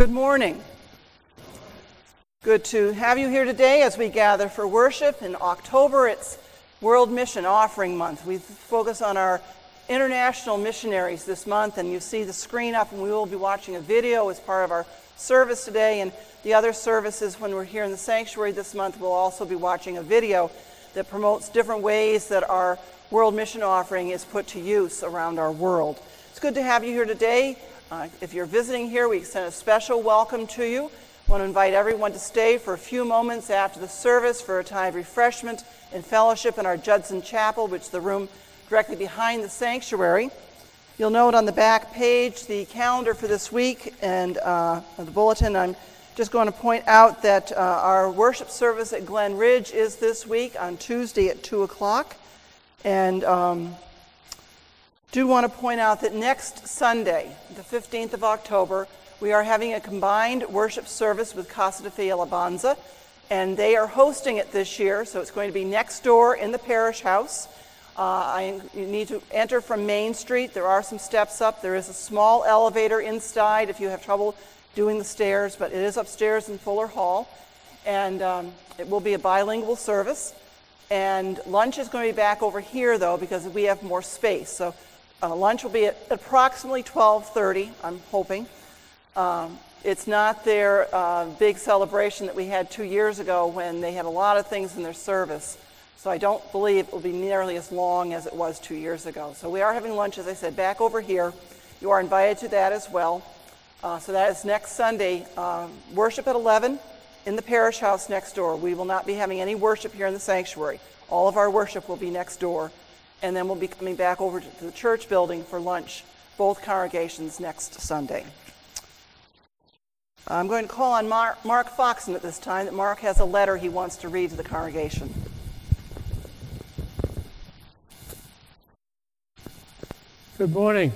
Good morning. Good to have you here today as we gather for worship. In October, it's World Mission Offering Month. We focus on our international missionaries this month, and you see the screen up, and we will be watching a video as part of our service today. And the other services, when we're here in the sanctuary this month, we'll also be watching a video that promotes different ways that our World Mission Offering is put to use around our world. It's good to have you here today. If you're visiting here, we extend a special welcome to you. I want to invite everyone to stay for a few moments after the service for a time of refreshment and fellowship in our Judson Chapel, which is the room directly behind the sanctuary. You'll note on the back page the calendar for this week and the bulletin. I'm just going to point out that our worship service at Glen Ridge is this week on Tuesday at 2 o'clock. And do want to point out that next Sunday, the 15th of October, we are having a combined worship service with Casa de Fe Alabanza, and they are hosting it this year, so it's going to be next door in the parish house. You need to enter from Main Street. There are some steps up. There is a small elevator inside if you have trouble doing the stairs, but it is upstairs in Fuller Hall, and it will be a bilingual service. And lunch is going to be back over here, though, because we have more space. So lunch will be at approximately 12:30, I'm hoping. It's not their big celebration that we had 2 years ago when they had a lot of things in their service. So I don't believe it will be nearly as long as it was 2 years ago. So we are having lunch, as I said, back over here. You are invited to that as well. So that is next Sunday, worship at 11 in the parish house next door. We will not be having any worship here in the sanctuary. All of our worship will be next door. And then we'll be coming back over to the church building for lunch, both congregations next Sunday. I'm going to call on Mark Foxon at this time. That Mark has a letter he wants to read to the congregation. Good morning.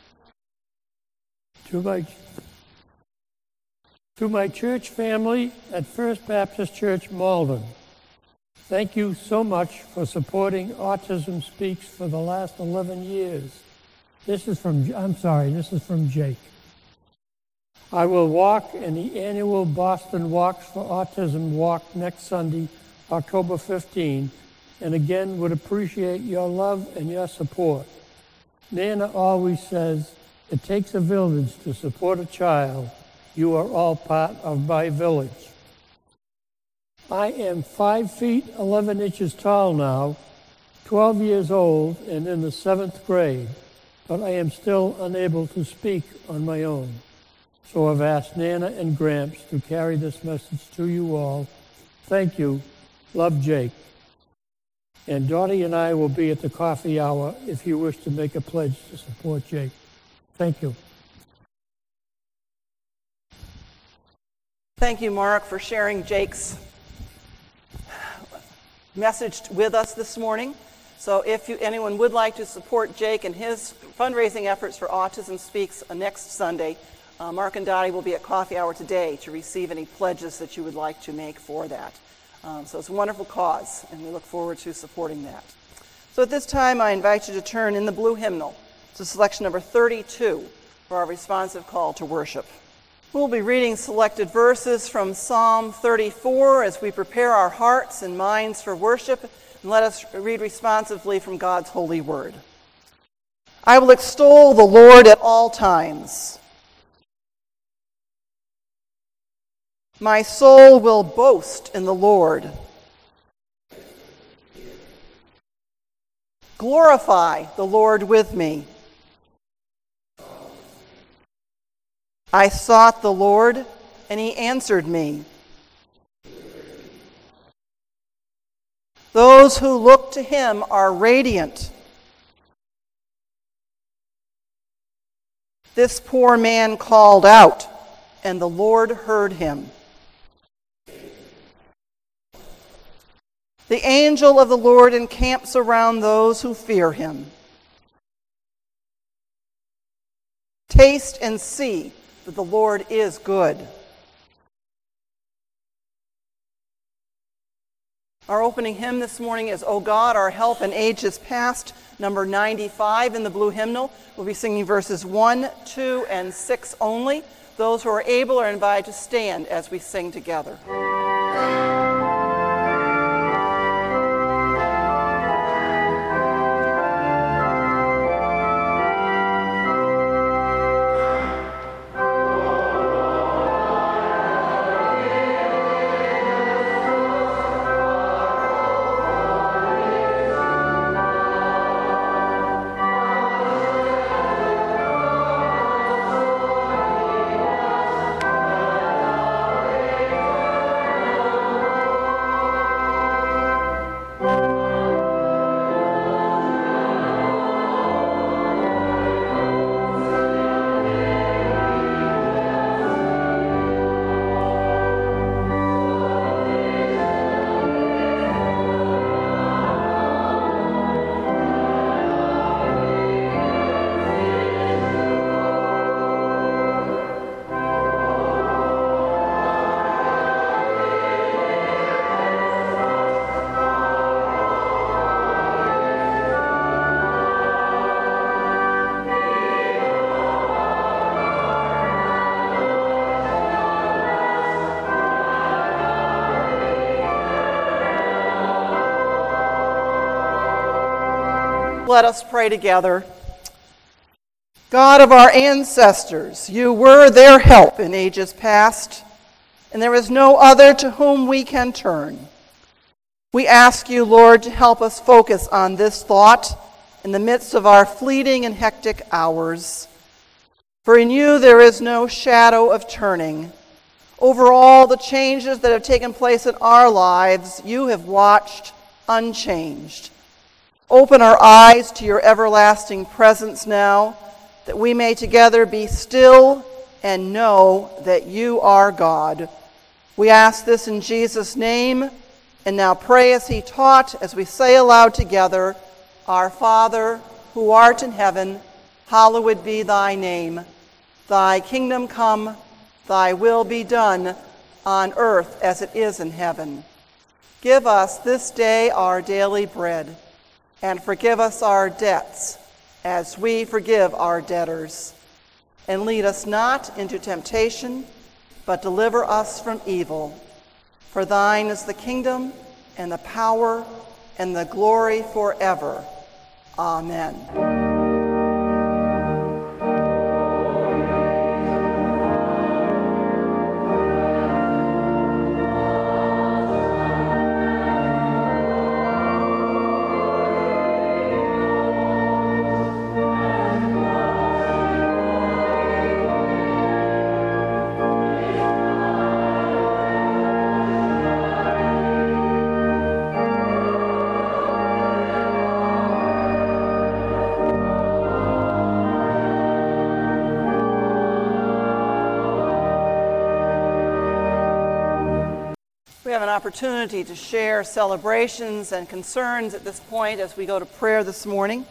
To my church family at First Baptist Church, Malden. Thank you so much for supporting Autism Speaks for the last 11 years. This is from Jake. I will walk in the annual Boston Walks for Autism walk next Sunday, October 15, and again would appreciate your love and your support. Nana always says, it takes a village to support a child. You are all part of my village. I am 5 feet 11 inches tall now, 12 years old, and in the 7th grade, but I am still unable to speak on my own. So I've asked Nana and Gramps to carry this message to you all. Thank you. Love, Jake. And Dottie and I will be at the coffee hour if you wish to make a pledge to support Jake. Thank you. Thank you, Mark, for sharing Jake's message with us this morning. So if anyone would like to support Jake and his fundraising efforts for Autism Speaks next Sunday, Mark and Dottie will be at coffee hour today to receive any pledges that you would like to make for that. So it's a wonderful cause, and we look forward to supporting that. So at this time, I invite you to turn in the blue hymnal to selection number 32 for our responsive call to worship. We'll be reading selected verses from Psalm 34 as we prepare our hearts and minds for worship, and let us read responsively from God's holy word. I will extol the Lord at all times. My soul will boast in the Lord. Glorify the Lord with me. I sought the Lord, and he answered me. Those who look to him are radiant. This poor man called out, and the Lord heard him. The angel of the Lord encamps around those who fear him. Taste and see that the Lord is good. Our opening hymn this morning is O God, Our Help in Ages Past, number 95 in the blue hymnal. We'll be singing verses 1, 2, and 6 only. Those who are able are invited to stand as we sing together. Let us pray together. God of our ancestors, you were their help in ages past, and there is no other to whom we can turn. We ask you, Lord, to help us focus on this thought in the midst of our fleeting and hectic hours. For in you there is no shadow of turning. Over all the changes that have taken place in our lives, you have watched unchanged. Open our eyes to your everlasting presence now, that we may together be still and know that you are God. We ask this in Jesus' name, and now pray as he taught, as we say aloud together, Our Father, who art in heaven, hallowed be thy name. Thy kingdom come, thy will be done, on earth as it is in heaven. Give us this day our daily bread, and forgive us our debts, as we forgive our debtors. And lead us not into temptation, but deliver us from evil. For thine is the kingdom, and the power, and the glory forever. Amen. We have an opportunity to share celebrations and concerns at this point as we go to prayer this morning.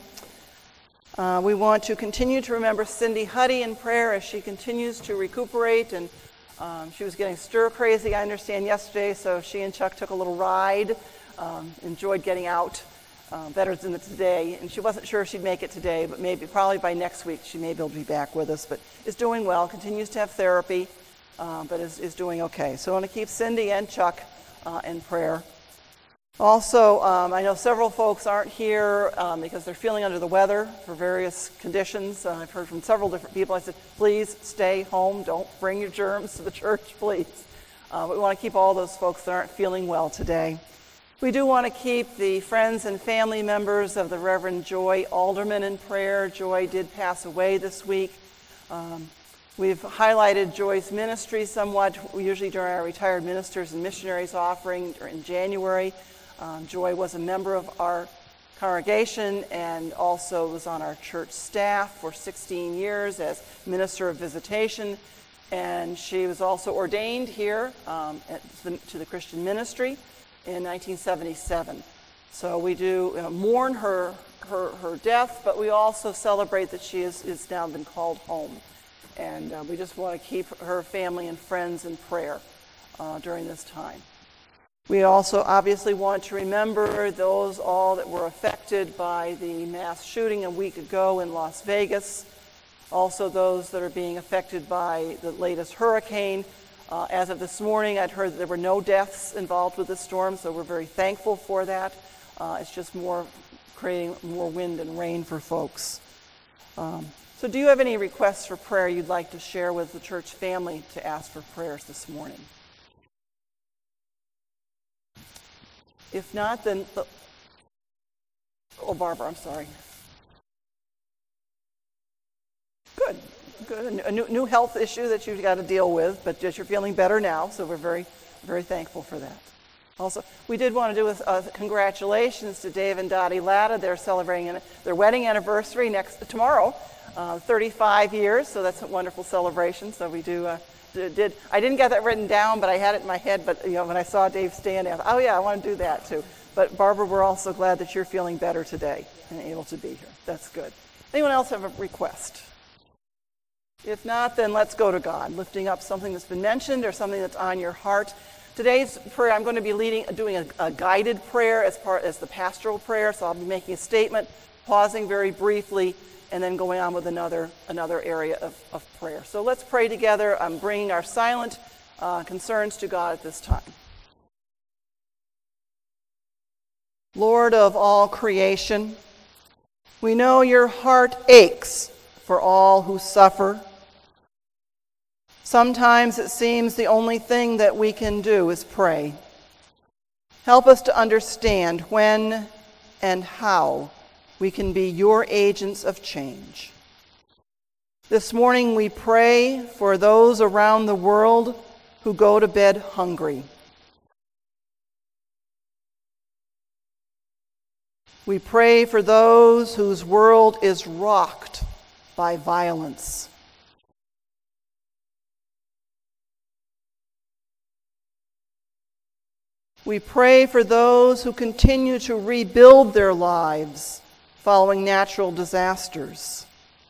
We want to continue to remember Cindy Huddy in prayer as she continues to recuperate, and she was getting stir crazy, I understand, yesterday, so she and Chuck took a little ride, enjoyed getting out better than today, and she wasn't sure if she'd make it today, but probably by next week she may be able to be back with us, but is doing well, continues to have therapy, but is doing okay. So I want to keep Cindy and Chuck in prayer. Also, I know several folks aren't here because they're feeling under the weather for various conditions. I've heard from several different people. I said, please stay home. Don't bring your germs to the church, please. But we want to keep all those folks that aren't feeling well today. We do want to keep the friends and family members of the Reverend Joy Alderman in prayer. Joy did pass away this week. We've highlighted Joy's ministry somewhat, usually during our Retired Ministers and Missionaries offering in January. Joy was a member of our congregation and also was on our church staff for 16 years as Minister of Visitation. And she was also ordained here to the Christian ministry in 1977. So we do mourn her death, but we also celebrate that she is now been called home. And we just want to keep her family and friends in prayer during this time. We also obviously want to remember those all that were affected by the mass shooting a week ago in Las Vegas. Also those that are being affected by the latest hurricane. As of this morning, I'd heard that there were no deaths involved with the storm, so we're very thankful for that. It's just creating more wind and rain for folks. So do you have any requests for prayer you'd like to share with the church family to ask for prayers this morning? If not, then... Oh, Barbara, I'm sorry. Good. A new health issue that you've got to deal with, but just you're feeling better now, so we're very, very thankful for that. Also, we did want to do congratulations to Dave and Dottie Latta. They're celebrating their wedding anniversary tomorrow, 35 years, so that's a wonderful celebration. So we I didn't get that written down, but I had it in my head, but when I saw Dave stand, I thought, oh yeah, I want to do that too. But Barbara, we're also glad that you're feeling better today and able to be here. That's good. Anyone else have a request? If not, then let's go to God, lifting up something that's been mentioned or something that's on your heart. Today's prayer, I'm going to be doing a guided prayer as the pastoral prayer, so I'll be making a statement, pausing very briefly, and then going on with another area of prayer. So let's pray together. I'm bringing our silent concerns to God at this time. Lord of all creation, we know your heart aches for all who suffer. Sometimes it seems the only thing that we can do is pray. Help us to understand when and how we can be your agents of change. This morning we pray for those around the world who go to bed hungry. We pray for those whose world is rocked by violence. We pray for those who continue to rebuild their lives following natural disasters.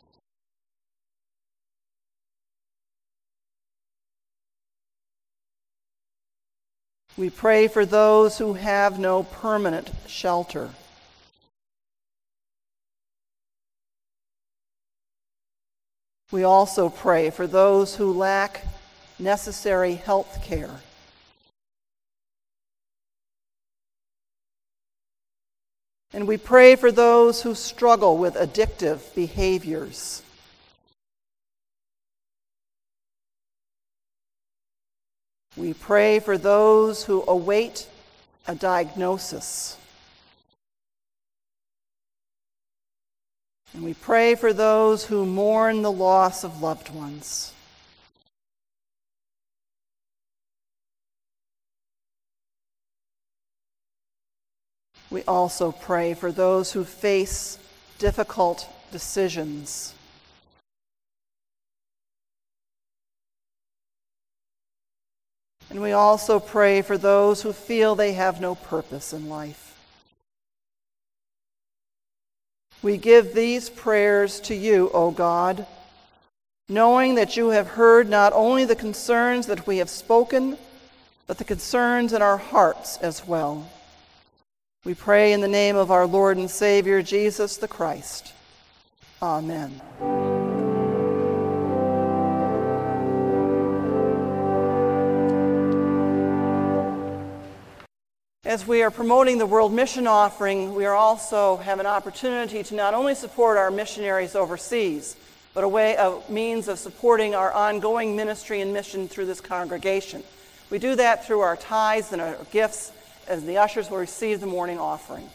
We pray for those who have no permanent shelter. We also pray for those who lack necessary health care. And we pray for those who struggle with addictive behaviors. We pray for those who await a diagnosis. And we pray for those who mourn the loss of loved ones. We also pray for those who face difficult decisions. And we also pray for those who feel they have no purpose in life. We give these prayers to you, O God, knowing that you have heard not only the concerns that we have spoken, but the concerns in our hearts as well. We pray in the name of our Lord and Savior, Jesus the Christ. Amen. As we are promoting the World Mission Offering, we also have an opportunity to not only support our missionaries overseas, but a means of supporting our ongoing ministry and mission through this congregation. We do that through our tithes and our gifts, as the ushers will receive the morning offering.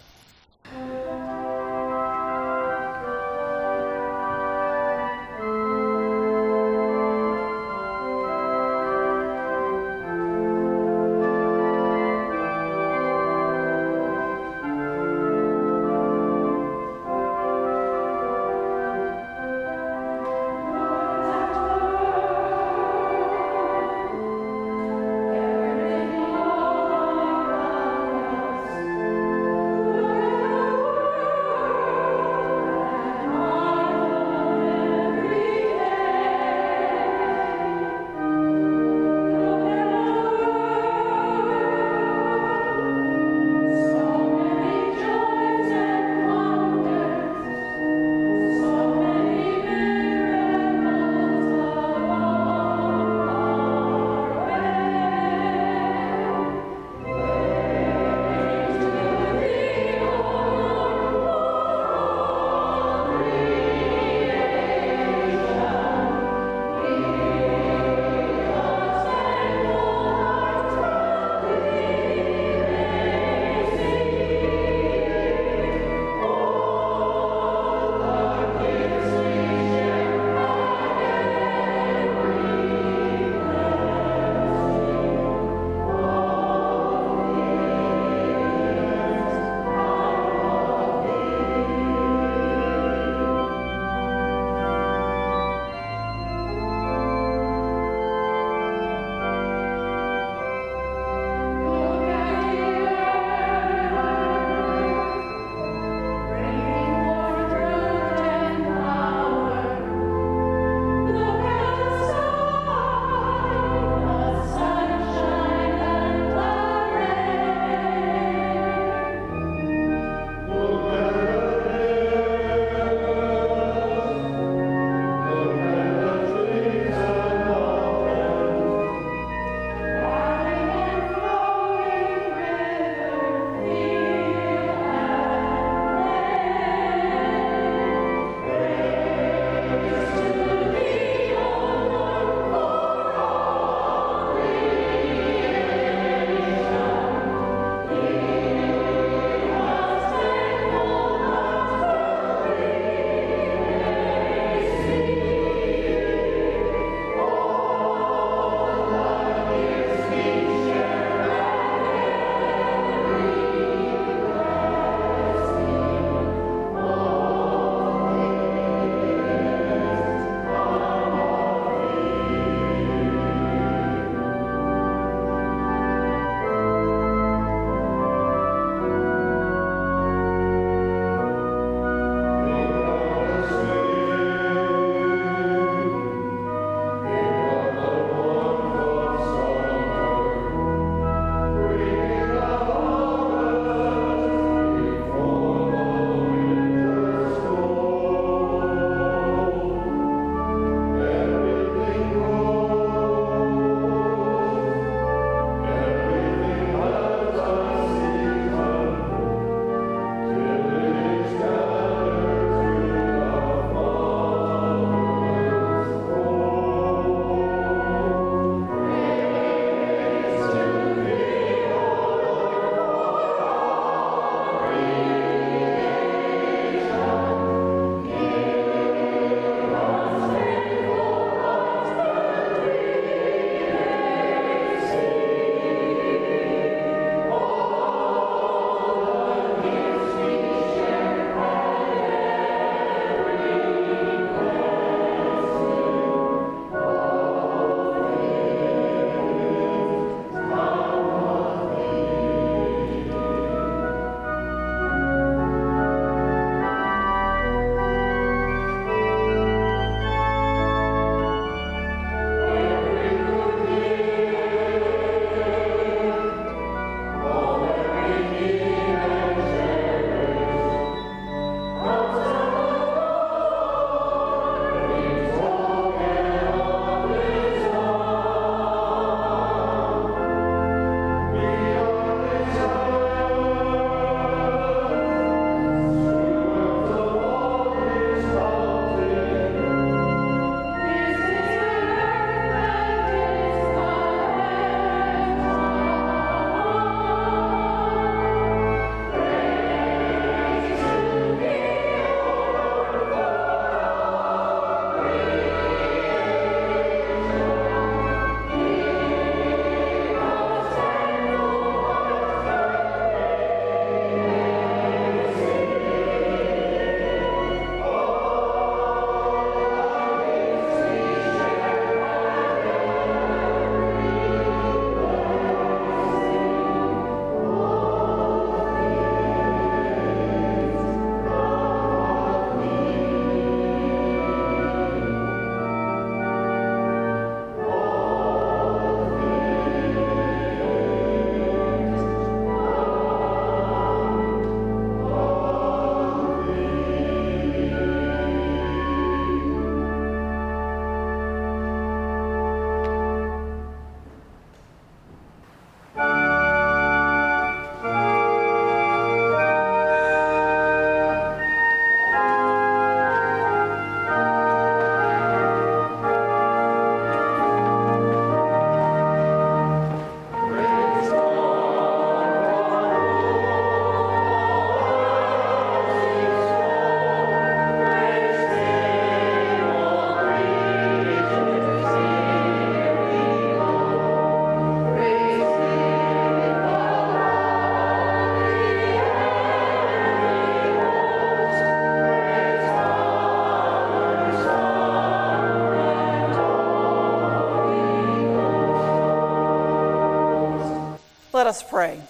Let us pray.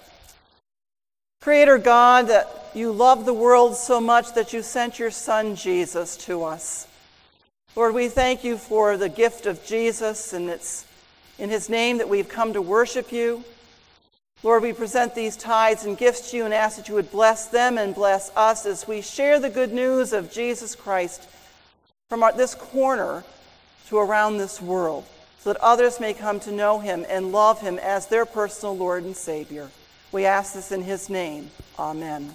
Creator God, that you love the world so much that you sent your Son Jesus to us. Lord, we thank you for the gift of Jesus, and it's in his name that we've come to worship you. Lord, we present these tithes and gifts to you and ask that you would bless them and bless us as we share the good news of Jesus Christ from this corner to around this world, so that others may come to know him and love him as their personal Lord and Savior. We ask this in his name. Amen.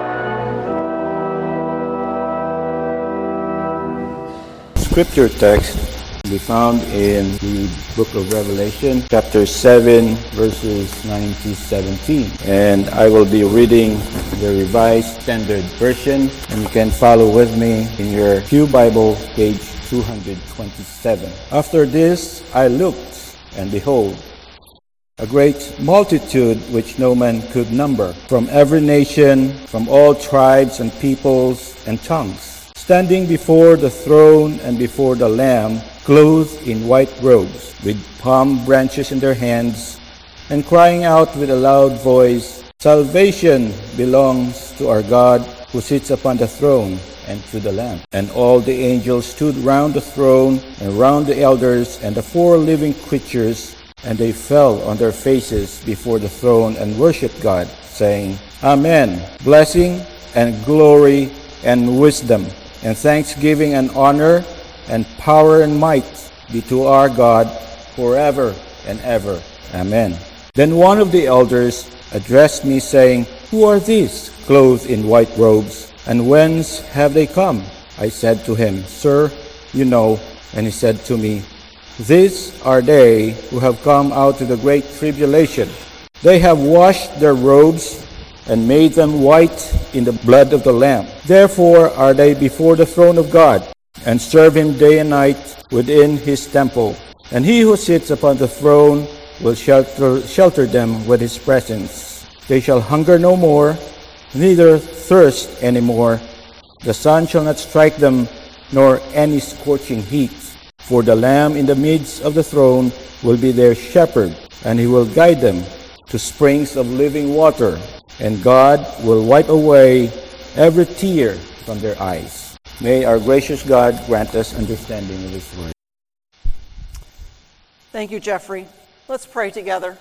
Scripture text be found in the book of Revelation, chapter 7, verses 9 to 17. And I will be reading the Revised Standard Version, and you can follow with me in your Pew Bible, page 227. After this I looked, and behold, a great multitude which no man could number, from every nation, from all tribes and peoples and tongues, standing before the throne and before the Lamb, clothed in white robes, with palm branches in their hands, and crying out with a loud voice, Salvation belongs to our God, who sits upon the throne, and to the Lamb. And all the angels stood round the throne, and round the elders, and the 4 living creatures, and they fell on their faces before the throne, and worshipped God, saying, Amen. Blessing, and glory, and wisdom, and thanksgiving, and honor, and power and might be to our God forever and ever. Amen. Then one of the elders addressed me, saying, Who are these, clothed in white robes, and whence have they come? I said to him, Sir, you know. And he said to me, These are they who have come out of the great tribulation. They have washed their robes and made them white in the blood of the Lamb. Therefore are they before the throne of God, and serve him day and night within his temple. And he who sits upon the throne will shelter them with his presence. They shall hunger no more, neither thirst any more. The sun shall not strike them, nor any scorching heat. For the Lamb in the midst of the throne will be their shepherd, and he will guide them to springs of living water. And God will wipe away every tear from their eyes. May our gracious God grant us understanding of his word. Thank you, Jeffrey. Let's pray together.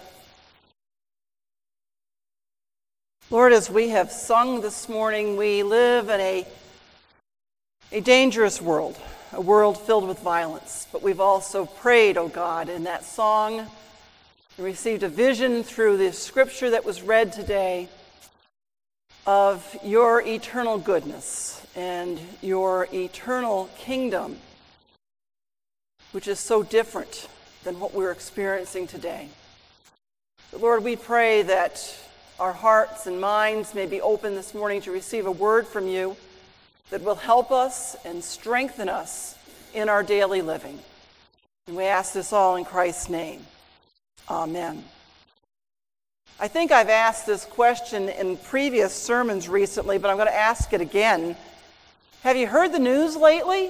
Lord, as we have sung this morning, we live in a dangerous world, a world filled with violence. But we've also prayed, oh God, in that song, and received a vision through the scripture that was read today of your eternal goodness and your eternal kingdom, which is so different than what we're experiencing today. But Lord, we pray that our hearts and minds may be open this morning to receive a word from you that will help us and strengthen us in our daily living. And we ask this all in Christ's name. Amen. I think I've asked this question in previous sermons recently, but I'm going to ask it again. Have you heard the news lately?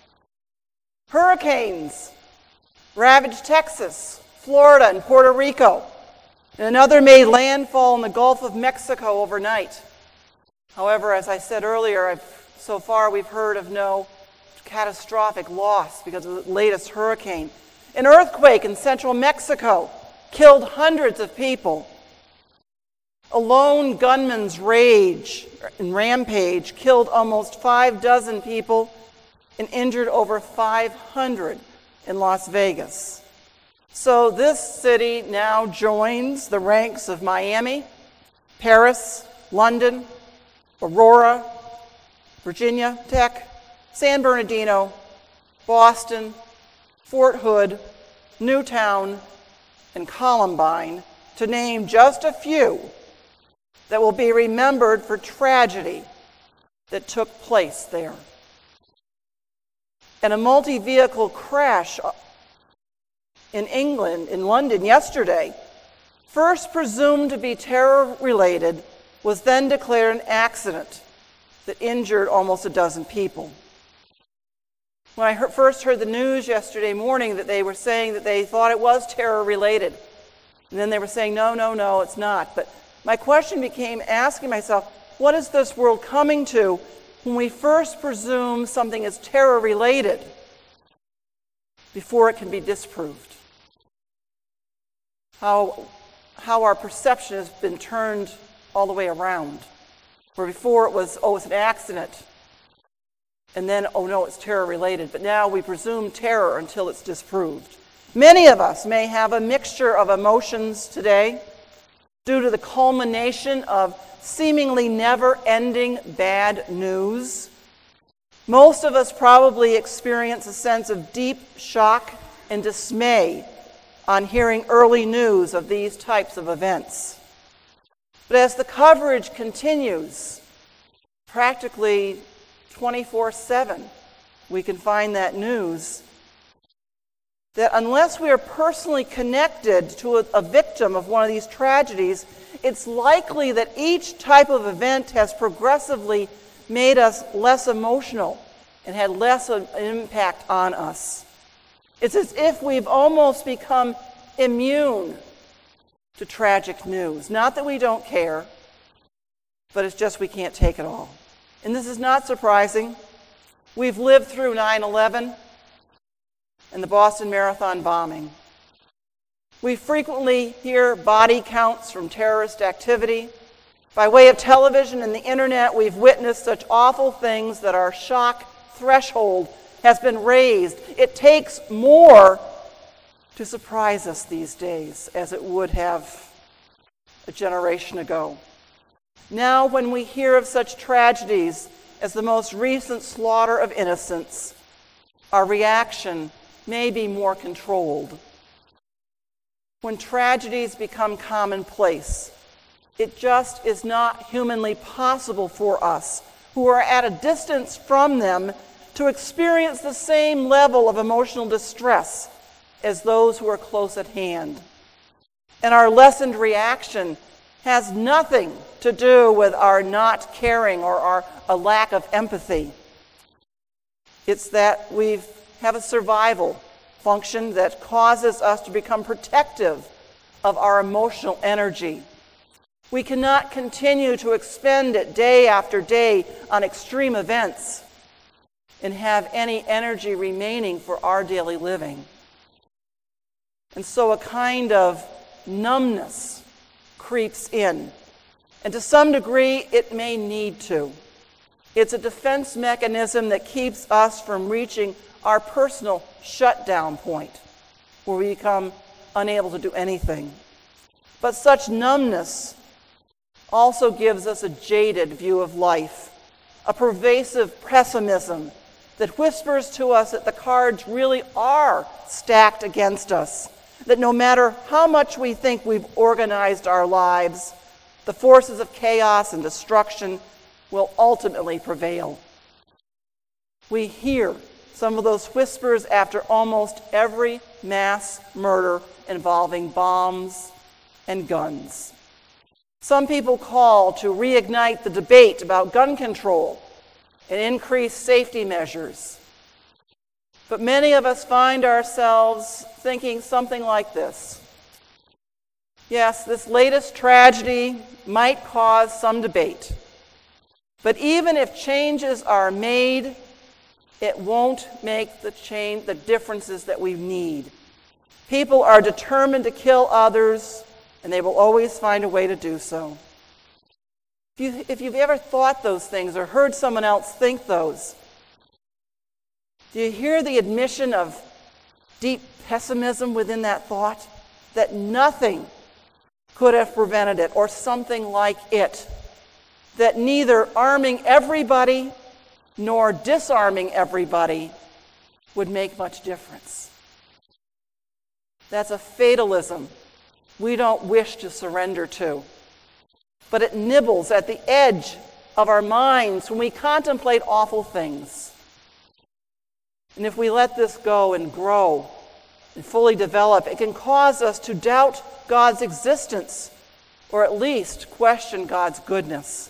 Hurricanes ravaged Texas, Florida, and Puerto Rico. And another made landfall in the Gulf of Mexico overnight. However, as I said earlier, so far we've heard of no catastrophic loss because of the latest hurricane. An earthquake in central Mexico killed hundreds of people. A lone gunman's rage and rampage killed almost 6 people and injured over 500 in Las Vegas. So this city now joins the ranks of Miami, Paris, London, Aurora, Virginia Tech, San Bernardino, Boston, Fort Hood, Newtown, and Columbine, to name just a few that will be remembered for tragedy that took place there. And a multi-vehicle crash in England, in London yesterday, first presumed to be terror-related, was then declared an accident that injured almost 12 people. When I first heard the news yesterday morning that they were saying that they thought it was terror-related, and then they were saying, no, it's not. But my question became asking myself, what is this world coming to when we first presume something is terror-related before it can be disproved? How our perception has been turned all the way around. Where before it was, it's an accident. And then, no, it's terror-related. But now we presume terror until it's disproved. Many of us may have a mixture of emotions today due to the culmination of seemingly never-ending bad news Most of us probably experience a sense of deep shock and dismay on hearing early news of these types of events. But as the coverage continues, practically 24/7, we can find that news, that unless we are personally connected to a victim of one of these tragedies, it's likely that each type of event has progressively made us less emotional and had less of an impact on us. It's as if we've almost become immune to tragic news. Not that we don't care, but it's just we can't take it all. And this is not surprising. We've lived through 9/11 and the Boston Marathon bombing. We frequently hear body counts from terrorist activity. By way of television and the internet, we've witnessed such awful things that our shock threshold has been raised. It takes more to surprise us these days as it would have a generation ago. Now, when we hear of such tragedies as the most recent slaughter of innocents, our reaction may be more controlled. When tragedies become commonplace, it just is not humanly possible for us, who are at a distance from them, to experience the same level of emotional distress as those who are close at hand. And our lessened reaction has nothing to do with our not caring or a lack of empathy. It's that we have a survival function that causes us to become protective of our emotional energy. We cannot continue to expend it day after day on extreme events and have any energy remaining for our daily living. And so a kind of numbness creeps in. And to some degree, it may need to. It's a defense mechanism that keeps us from reaching our personal shutdown point, where we become unable to do anything. But such numbness also gives us a jaded view of life, a pervasive pessimism that whispers to us that the cards really are stacked against us, that no matter how much we think we've organized our lives, the forces of chaos and destruction will ultimately prevail. We hear some of those whispers after almost every mass murder involving bombs and guns. Some people call to reignite the debate about gun control and increase safety measures. But many of us find ourselves thinking something like this. Yes, this latest tragedy might cause some debate, but even if changes are made, it won't make the differences that we need. People are determined to kill others, and they will always find a way to do so. If you've ever thought those things or heard someone else think those, do you hear the admission of deep pessimism within that thought? That nothing could have prevented it, or something like it. That neither arming everybody nor disarming everybody would make much difference. That's a fatalism we don't wish to surrender to. But it nibbles at the edge of our minds when we contemplate awful things. And if we let this go and grow and fully develop, it can cause us to doubt God's existence, or at least question God's goodness.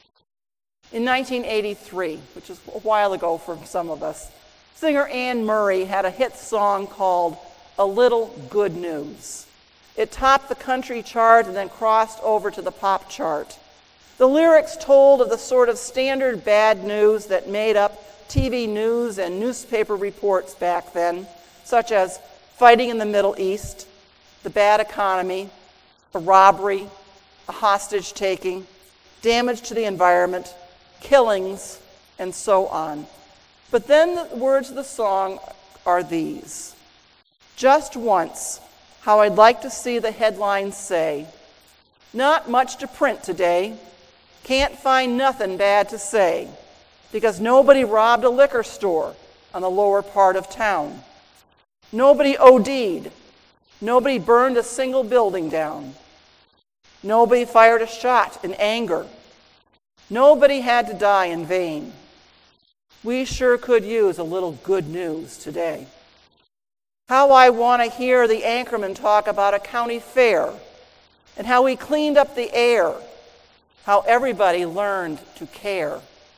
In 1983, which is a while ago for some of us, singer Anne Murray had a hit song called "A Little Good News." It topped the country chart and then crossed over to the pop chart. The lyrics told of the sort of standard bad news that made up TV news and newspaper reports back then, such as fighting in the Middle East, the bad economy, a robbery, a hostage-taking, damage to the environment, killings, and so on. But then the words of the song are these: "Just once, how I'd like to see the headlines say, not much to print today, can't find nothing bad to say, because nobody robbed a liquor store on the lower part of town. Nobody OD'd. Nobody burned a single building down. Nobody fired a shot in anger. Nobody had to die in vain. We sure could use a little good news today. How I want to hear the anchorman talk about a county fair and how we cleaned up the air, how everybody learned to care.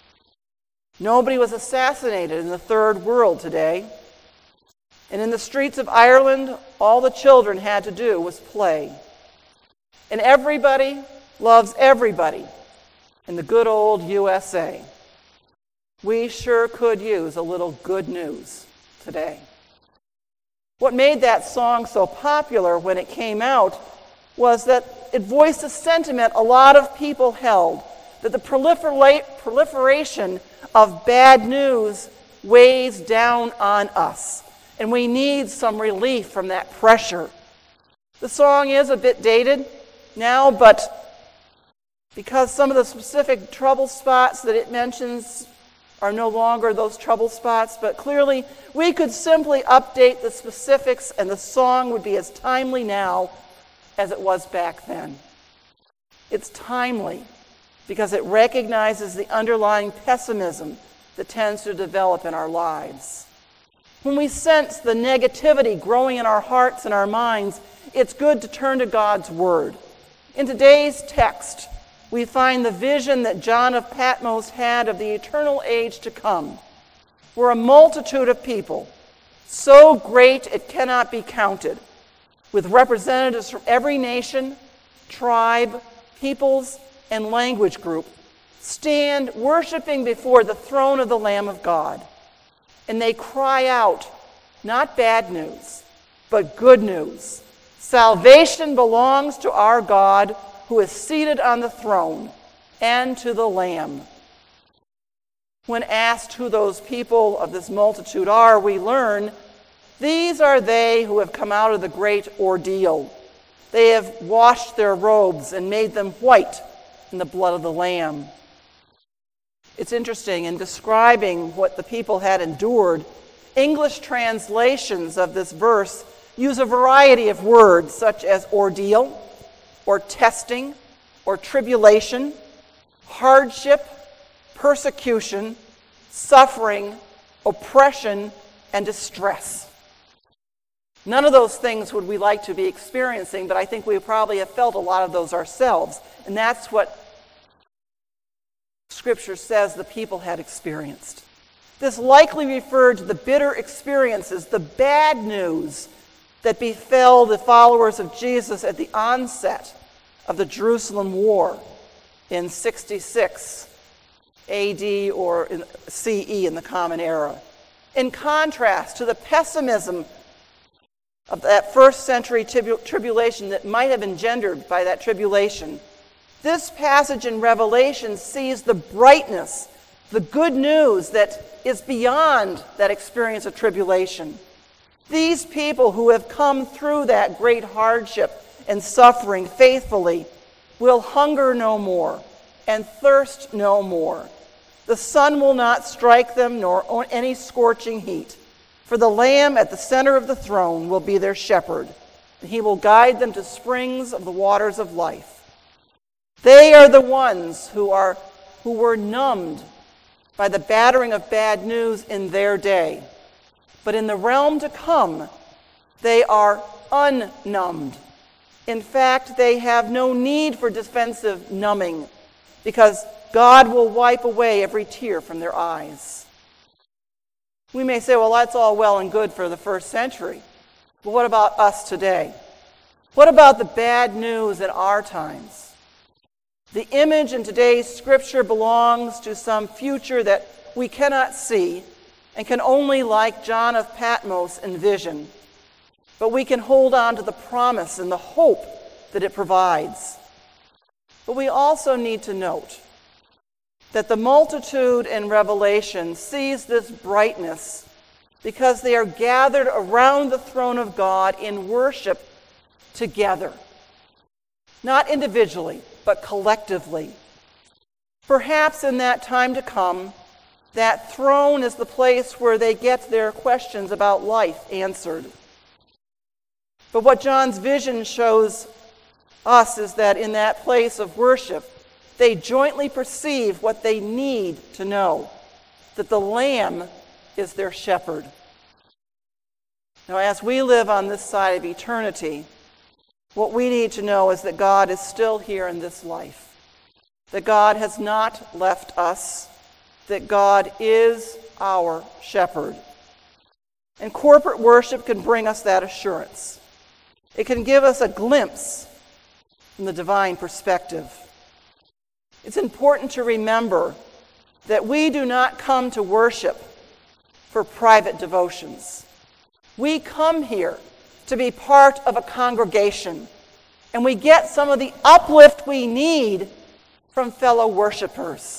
Nobody was assassinated in the third world today. And in the streets of Ireland, all the children had to do was play. And everybody loves everybody in the good old USA. We sure could use a little good news today. What made that song so popular when it came out was that it voiced a sentiment a lot of people held, that the proliferation of bad news weighs down on us, and we need some relief from that pressure. The song is a bit dated now, but because some of the specific trouble spots that it mentions are no longer those trouble spots, but clearly we could simply update the specifics and the song would be as timely now as it was back then. It's timely because it recognizes the underlying pessimism that tends to develop in our lives. When we sense the negativity growing in our hearts and our minds, it's good to turn to God's Word. In today's text, we find the vision that John of Patmos had of the eternal age to come, where a multitude of people, so great it cannot be counted, with representatives from every nation, tribe, peoples, and language group, stand worshiping before the throne of the Lamb of God. And they cry out, not bad news, but good news. Salvation belongs to our God, who is seated on the throne, and to the Lamb. When asked who those people of this multitude are, we learn these are they who have come out of the great ordeal. They have washed their robes and made them white in the blood of the Lamb. It's interesting, in describing what the people had endured, English translations of this verse use a variety of words such as ordeal, or testing, or tribulation, hardship, persecution, suffering, oppression, and distress. None of those things would we like to be experiencing, but I think we probably have felt a lot of those ourselves. And that's what Scripture says the people had experienced. This likely referred to the bitter experiences, the bad news that befell the followers of Jesus at the onset of the Jerusalem War in 66 AD or in CE in the Common Era. In contrast to the pessimism of that first century tribulation that might have engendered by that tribulation, this passage in Revelation sees the brightness, the good news that is beyond that experience of tribulation. These people who have come through that great hardship and suffering faithfully will hunger no more and thirst no more. The sun will not strike them, nor any scorching heat. For the Lamb at the center of the throne will be their shepherd, and he will guide them to springs of the waters of life. They are the ones who were numbed by the battering of bad news in their day. But in the realm to come, they are unnumbed. In fact, they have no need for defensive numbing, because God will wipe away every tear from their eyes. We may say, well, that's all well and good for the first century. But what about us today? What about the bad news in our times? The image in today's Scripture belongs to some future that we cannot see and can only, like John of Patmos, envision. But we can hold on to the promise and the hope that it provides. But we also need to note that the multitude in Revelation sees this brightness because they are gathered around the throne of God in worship together. Not individually, but collectively. Perhaps in that time to come, That throne is the place where they get their questions about life answered. But what John's vision shows us is that in that place of worship, they jointly perceive what they need to know, that the Lamb is their shepherd. Now, as we live on this side of eternity, what we need to know is that God is still here in this life, that God has not left us, that God is our shepherd. And corporate worship can bring us that assurance. It can give us a glimpse from the divine perspective. It's important to remember that we do not come to worship for private devotions. We come here to be part of a congregation, and we get some of the uplift we need from fellow worshipers.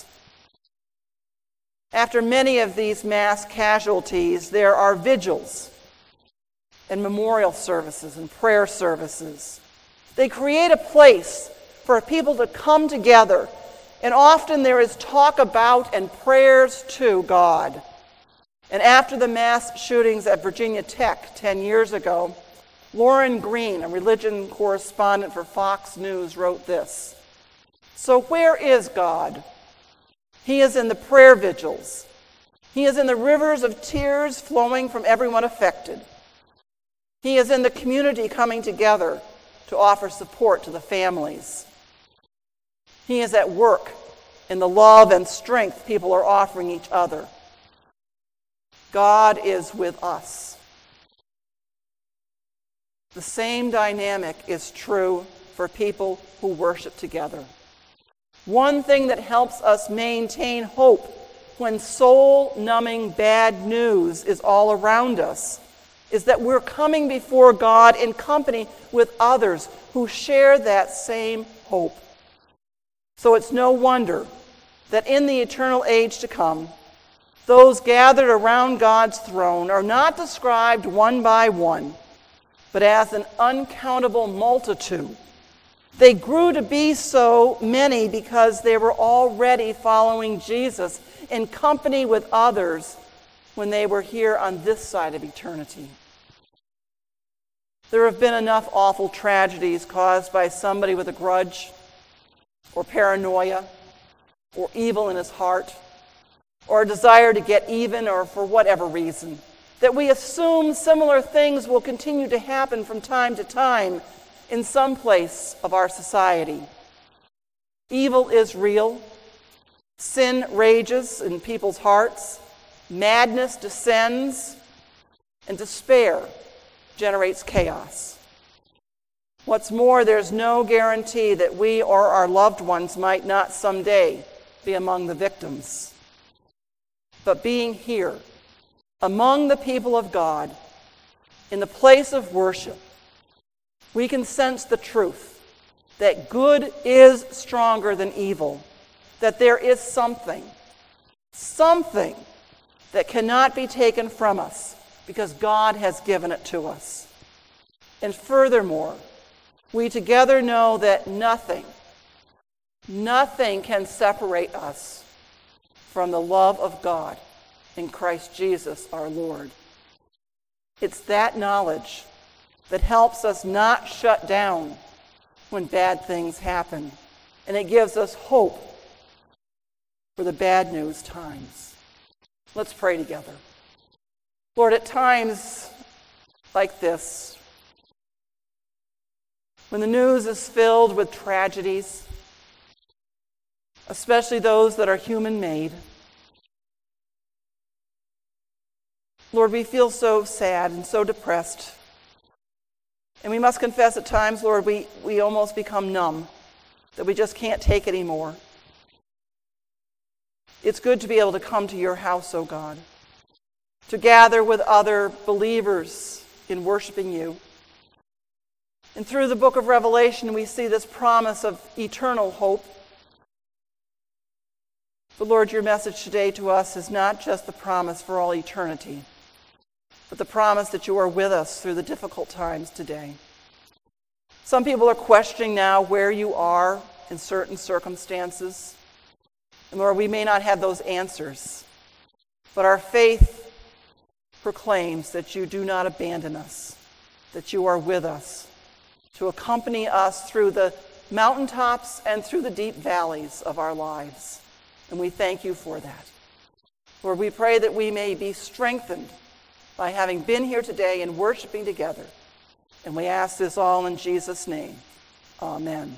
After many of these mass casualties, there are vigils and memorial services and prayer services. They create a place for people to come together, and often there is talk about and prayers to God. And after the mass shootings at Virginia Tech 10 years ago, Lauren Green, a religion correspondent for Fox News, wrote this: "So where is God? He is in the prayer vigils. He is in the rivers of tears flowing from everyone affected. He is in the community coming together to offer support to the families. He is at work in the love and strength people are offering each other. God is with us." The same dynamic is true for people who worship together. One thing that helps us maintain hope when soul-numbing bad news is all around us is that we're coming before God in company with others who share that same hope. So it's no wonder that in the eternal age to come, those gathered around God's throne are not described one by one, but as an uncountable multitude. They grew to be so many because they were already following Jesus in company with others when they were here on this side of eternity. There have been enough awful tragedies caused by somebody with a grudge or paranoia or evil in his heart or a desire to get even or for whatever reason that we assume similar things will continue to happen from time to time in some place of our society. Evil is real. Sin rages in people's hearts. Madness descends. And despair generates chaos. What's more, there's no guarantee that we or our loved ones might not someday be among the victims. But being here, among the people of God, in the place of worship, we can sense the truth that good is stronger than evil, that there is something that cannot be taken from us because God has given it to us. And furthermore, we together know that nothing can separate us from the love of God in Christ Jesus our Lord. It's that knowledge that helps us not shut down when bad things happen, and it gives us hope for the bad news times. Let's pray together. Lord, at times like this, when the news is filled with tragedies, especially those that are human-made, Lord, we feel so sad and so depressed. And we must confess at times, Lord, we almost become numb, that we just can't take anymore. It's good to be able to come to your house, O God, to gather with other believers in worshiping you. And through the book of Revelation, we see this promise of eternal hope. But Lord, your message today to us is not just the promise for all eternity, but the promise that you are with us through the difficult times today. Some people are questioning now where you are in certain circumstances. And Lord, we may not have those answers, but our faith proclaims that you do not abandon us, that you are with us, to accompany us through the mountaintops and through the deep valleys of our lives. And we thank you for that. Lord, we pray that we may be strengthened by having been here today and worshiping together. And we ask this all in Jesus' name. Amen.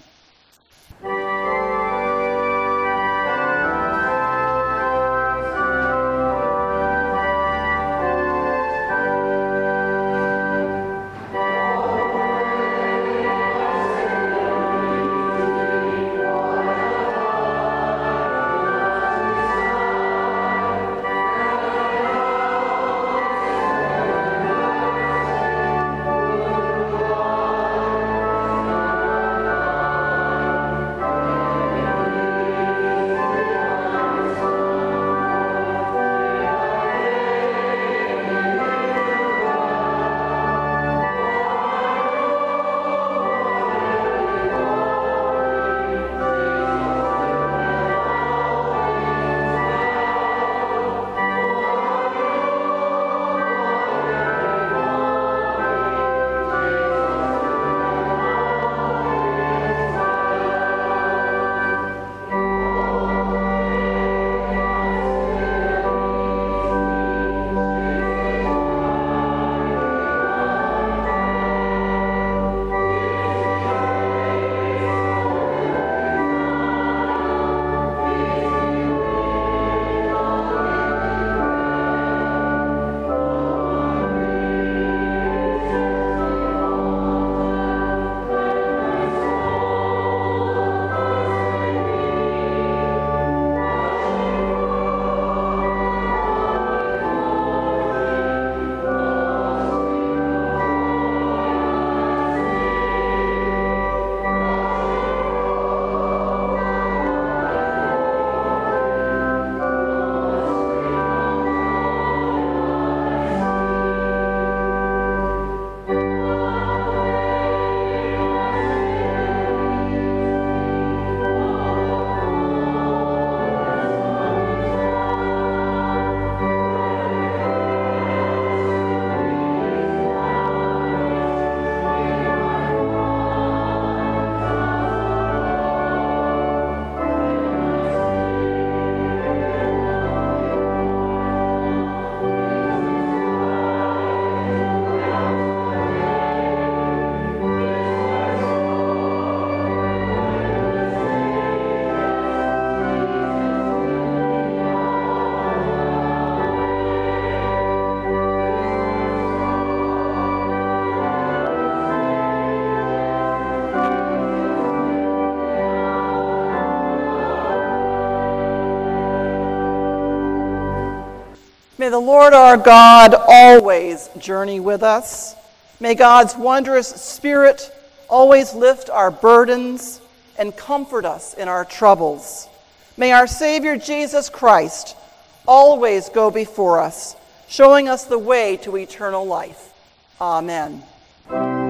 May the Lord our God always journey with us. May God's wondrous Spirit always lift our burdens and comfort us in our troubles. May our Savior Jesus Christ always go before us, showing us the way to eternal life. Amen.